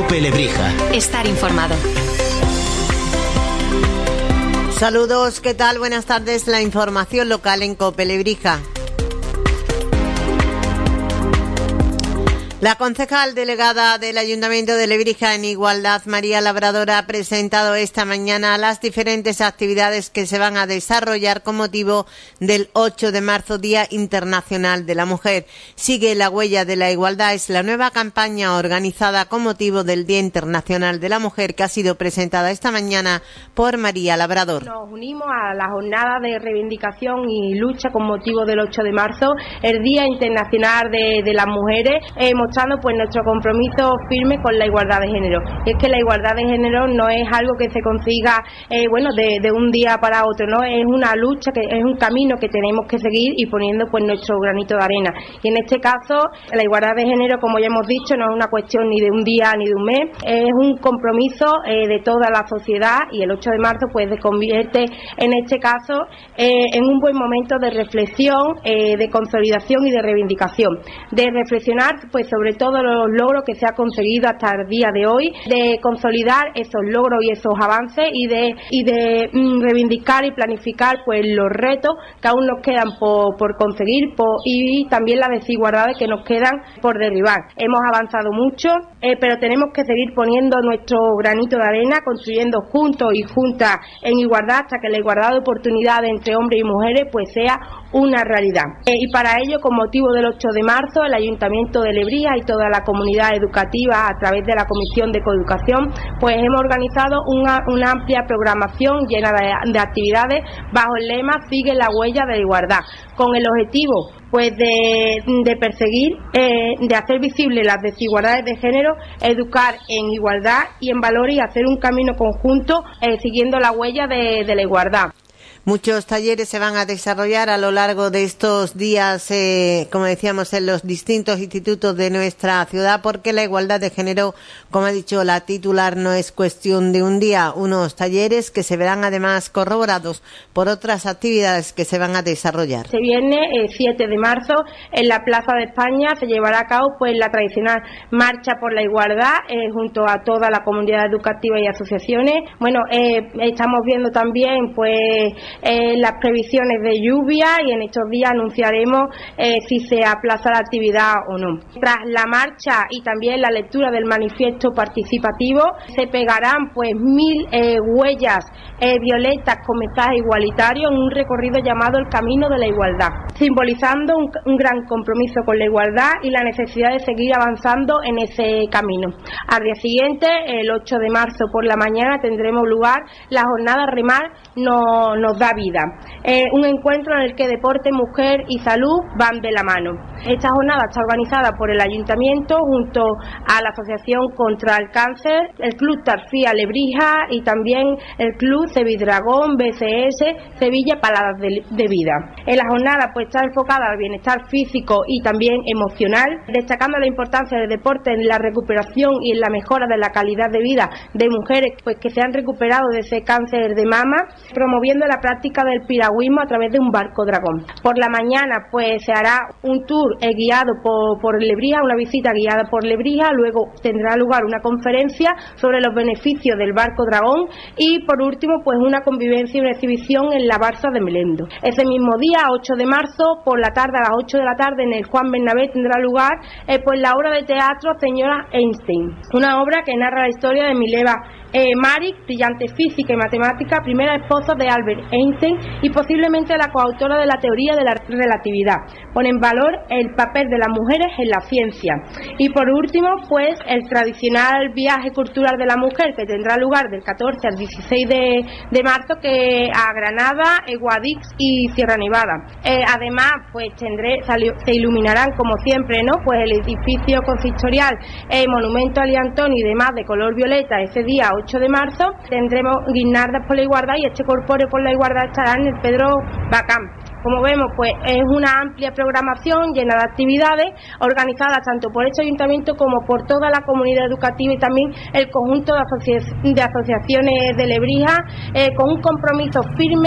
COPE Lebrija. Estar informado. Saludos, ¿qué tal? Buenas tardes. La información local en COPE Lebrija. La concejal delegada del Ayuntamiento de Lebrija en Igualdad, María Labrador, ha presentado esta mañana las diferentes actividades que se van a desarrollar con motivo del 8 de marzo, Día Internacional de la Mujer. Sigue la huella de la igualdad, es la nueva campaña organizada con motivo del Día Internacional de la Mujer que ha sido presentada esta mañana por María Labrador. Nos unimos a la jornada de reivindicación y lucha con motivo del 8 de marzo, el Día Internacional de las Mujeres, mostrando pues nuestro compromiso firme con la igualdad de género. Y es que la igualdad de género no es algo que se consiga de un día para otro, no, es una lucha, que es un camino que tenemos que seguir y poniendo pues nuestro granito de arena. Y en este caso la igualdad de género, como ya hemos dicho, no es una cuestión ni de un día ni de un mes, es un compromiso de toda la sociedad, y el 8 de marzo pues se convierte en este caso en un buen momento de reflexión, de consolidación y de reivindicación, de reflexionar pues sobre todo los logros que se ha conseguido hasta el día de hoy, de consolidar esos logros y esos avances y de reivindicar y planificar pues los retos que aún nos quedan por conseguir y también las desigualdades que nos quedan por derribar. Hemos avanzado mucho, pero tenemos que seguir poniendo nuestro granito de arena, construyendo juntos y juntas en igualdad hasta que la igualdad de oportunidades entre hombres y mujeres pues sea una realidad. Y para ello, con motivo del 8 de marzo, el Ayuntamiento de Lebrija y toda la comunidad educativa, a través de la Comisión de Coeducación, pues hemos organizado una amplia programación llena de actividades bajo el lema Sigue la huella de la igualdad, con el objetivo pues de perseguir, de hacer visibles las desigualdades de género, educar en igualdad y en valores y hacer un camino conjunto siguiendo la huella de la igualdad. Muchos talleres se van a desarrollar a lo largo de estos días, como decíamos, en los distintos institutos de nuestra ciudad, porque la igualdad de género, como ha dicho la titular, no es cuestión de un día. Unos talleres que se verán además corroborados por otras actividades que se van a desarrollar. Este viernes, 7 de marzo, en la Plaza de España se llevará a cabo pues la tradicional Marcha por la Igualdad, junto a toda la comunidad educativa y asociaciones. Bueno, estamos viendo también pues las previsiones de lluvia, y en estos días anunciaremos si se aplaza la actividad o no. Tras la marcha y también la lectura del manifiesto participativo, se pegarán pues 1000 huellas violetas con mensaje igualitario en un recorrido llamado el Camino de la Igualdad, simbolizando un gran compromiso con la igualdad y la necesidad de seguir avanzando en ese camino. Al día siguiente, el 8 de marzo por la mañana, tendremos lugar la jornada Remar nos da vida, un encuentro en el que deporte, mujer y salud van de la mano. Esta jornada está organizada por el Ayuntamiento junto a la Asociación contra el Cáncer, el Club Tarfía Lebrija y también el Club Cevidragón BCS Sevilla Paladas de Vida. En la jornada pues está enfocada al bienestar físico y también emocional, destacando la importancia del deporte en la recuperación y en la mejora de la calidad de vida de mujeres pues que se han recuperado de ese cáncer de mama, promoviendo la práctica del piragüismo a través de un barco dragón. Por la mañana pues se hará un tour guiado por Lebrija, una visita guiada por Lebrija, luego tendrá lugar una conferencia sobre los beneficios del barco dragón y por último pues una convivencia y una exhibición en la Barza de Melendo. Ese mismo día, 8 de marzo, por la tarde, a las 8 de la tarde, en el Juan Bernabé tendrá lugar pues la obra de teatro Señora Einstein, una obra que narra la historia de Mileva Marik, brillante física y matemática, primera esposa de Albert Einstein y posiblemente la coautora de la teoría de la relatividad. Pone en valor el papel de las mujeres en la ciencia. Y por último, pues el tradicional viaje cultural de la mujer, que tendrá lugar del 14 al 16 de marzo, que a Granada, Guadix y Sierra Nevada. Además, pues se iluminarán como siempre, ¿no? Pues el edificio consistorial, monumento a Liantón y demás de color violeta ese día 8 de marzo. Tendremos guirnaldas por la igualdad y este corpóreo por la igualdad estará en el Pedro Bacán. Como vemos, pues es una amplia programación llena de actividades organizadas tanto por este ayuntamiento como por toda la comunidad educativa y también el conjunto de asociaciones de Lebrija, con un compromiso firme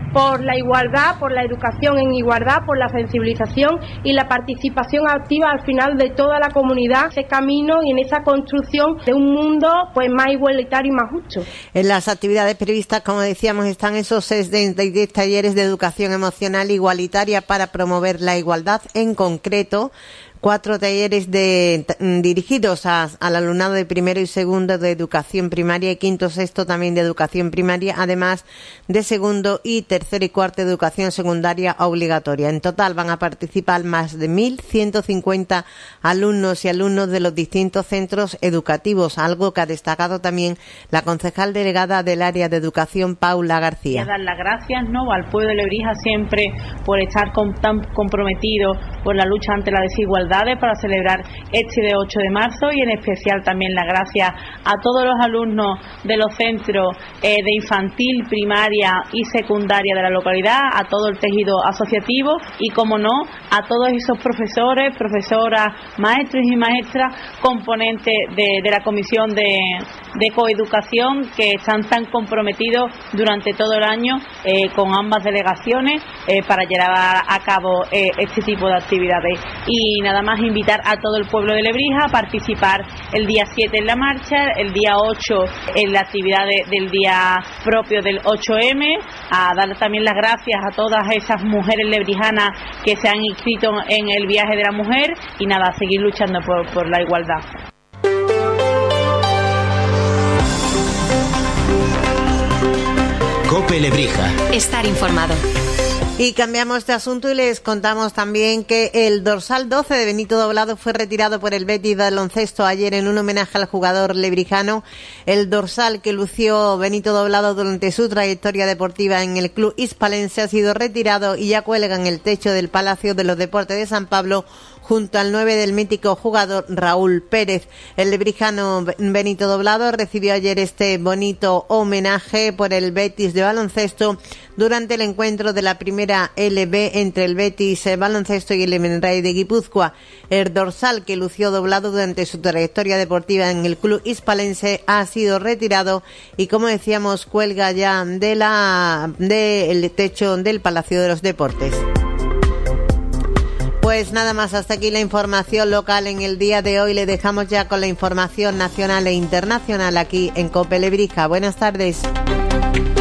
por la igualdad, por la educación en igualdad, por la sensibilización y la participación activa al final de toda la comunidad, ese camino y en esa construcción de un mundo pues más igualitario y más justo. En las actividades previstas, como decíamos, están esos 10 talleres de educación emocional igualitaria para promover la igualdad, en concreto 4 talleres dirigidos al alumnado de primero y segundo de educación primaria y quinto, sexto también de educación primaria, además de segundo y tercero y cuarto de educación secundaria obligatoria. En total van a participar más de 1.150 alumnos y alumnos de los distintos centros educativos, algo que ha destacado también la concejal delegada del área de educación, Paula García. Dar las gracias al pueblo de Lebrija siempre por estar tan comprometido por la lucha ante la desigualdad para celebrar este de 8 de marzo y en especial también las gracias a todos los alumnos de los centros de infantil, primaria y secundaria de la localidad, a todo el tejido asociativo y, como no, a todos esos profesores, profesoras, maestros y maestras, componentes de la comisión de coeducación que están tan comprometidos durante todo el año con ambas delegaciones para llevar a cabo este tipo de actividades. Y nada más invitar a todo el pueblo de Lebrija a participar el día 7 en la marcha, el día 8 en la actividad del día propio del 8M, a dar también las gracias a todas esas mujeres lebrijanas que se han inscrito en el viaje de la mujer y nada, a seguir luchando por la igualdad. COPE Lebrija. Estar informado. Y cambiamos de asunto y les contamos también que el dorsal 12 de Benito Doblado fue retirado por el Betis Baloncesto ayer en un homenaje al jugador lebrijano. El dorsal que lució Benito Doblado durante su trayectoria deportiva en el club hispalense ha sido retirado y ya cuelga en el techo del Palacio de los Deportes de San Pablo junto al 9 del mítico jugador Raúl Pérez. El lebrijano Benito Doblado recibió ayer este bonito homenaje por el Betis de baloncesto durante el encuentro de la primera LB entre el Betis Baloncesto y el Hemenray de Guipúzcoa. El dorsal que lució Doblado durante su trayectoria deportiva en el club hispalense ha sido retirado y, como decíamos, cuelga ya del techo del Palacio de los Deportes. Pues nada más, hasta aquí la información local en el día de hoy. Le dejamos ya con la información nacional e internacional aquí en COPE Lebrija. Buenas tardes.